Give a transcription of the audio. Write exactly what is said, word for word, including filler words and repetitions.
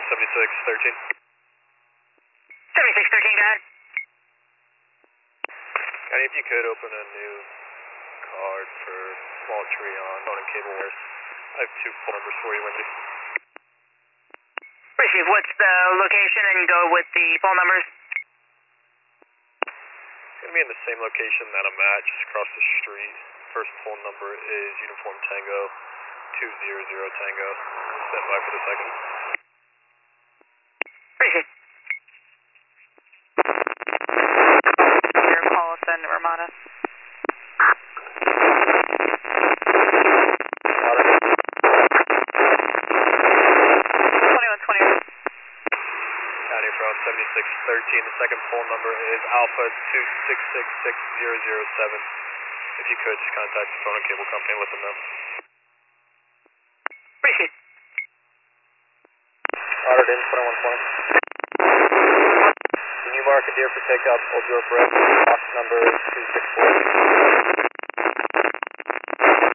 seventy-six thirteen. seventy-six thirteen, go ahead. And if you could open a new card for small tree on phone and cable wires. I have two phone numbers for you, Wendy. Receive, what's the location and go with the phone numbers? It's going to be in the same location that I'm at, just across the street. First phone number is Uniform Tango two zero zero Tango. Stand by for the second. Receive. Your call us in, Ramada. twenty-one twenty. County from seventy-six thirteen. The second phone number is Alpha two six six six zero zero seven. If you could, just contact the phone and cable company and let them know. Receive. Ordered in twenty-one twenty. Can you mark a deer for takeoff, Old York Red, box number two six four?